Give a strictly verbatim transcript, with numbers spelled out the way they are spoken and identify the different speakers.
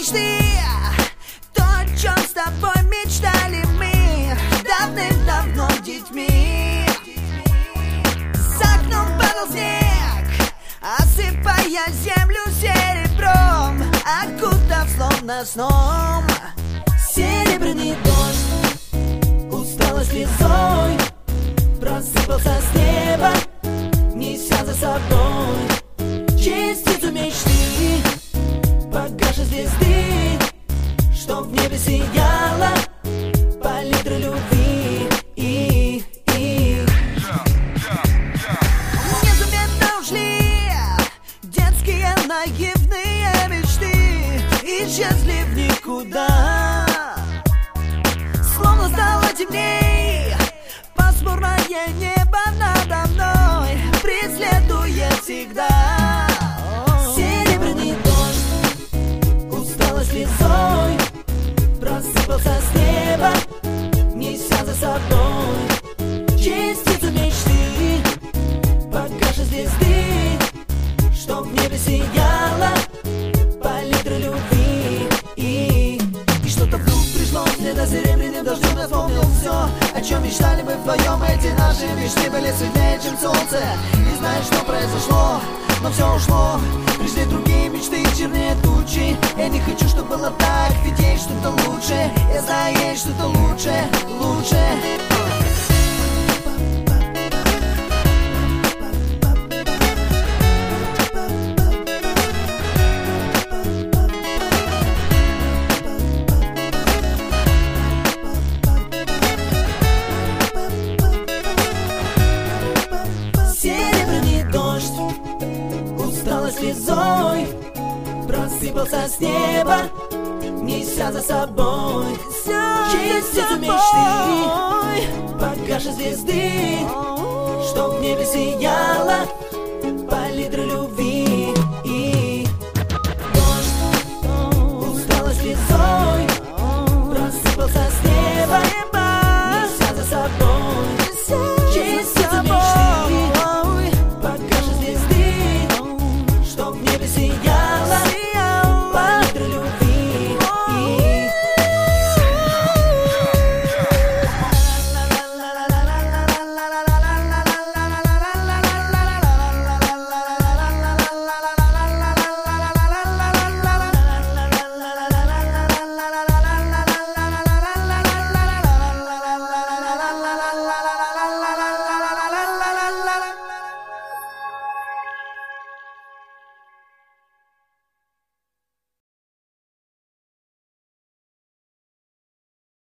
Speaker 1: мечты, то, о чем с тобой мечтали мы давным-давно детьми. За окном падал снег, осыпая землю серебром, окутав словно сном. Серебряный дождь, усталость слезой, просыпался с неба, неся за собой частицу мечты погашей звезды, что в небе сияла палитра любви. И, и. Незаметно ушли детские наивные мечты, исчезли в никуда. Словно стало темней, пасмурное небо надо мной преследует всегда. Серебряный дождь, усталость слезой, просыпался с неба, неся за собой частицу мечты погашей звезды, что в небе сияла палитра любви. И, и что-то вдруг пришло вслед за серебряным дождем. Я вспомнил все, о чем мечтали мы вдвоем. Эти наши мечты были светлее, чем солнце. Не знаю, что произошло, но все ушло. Пришли другие мечты, чернее тучи. Я не хочу, чтобы было так, ведь есть что-то лучше. Я знаю, есть что-то лучше, лучше. Серебряный дождь, усталость слезой, просыпался с неба, неся за собой частицу мечты погашей звезды, что в небе сияла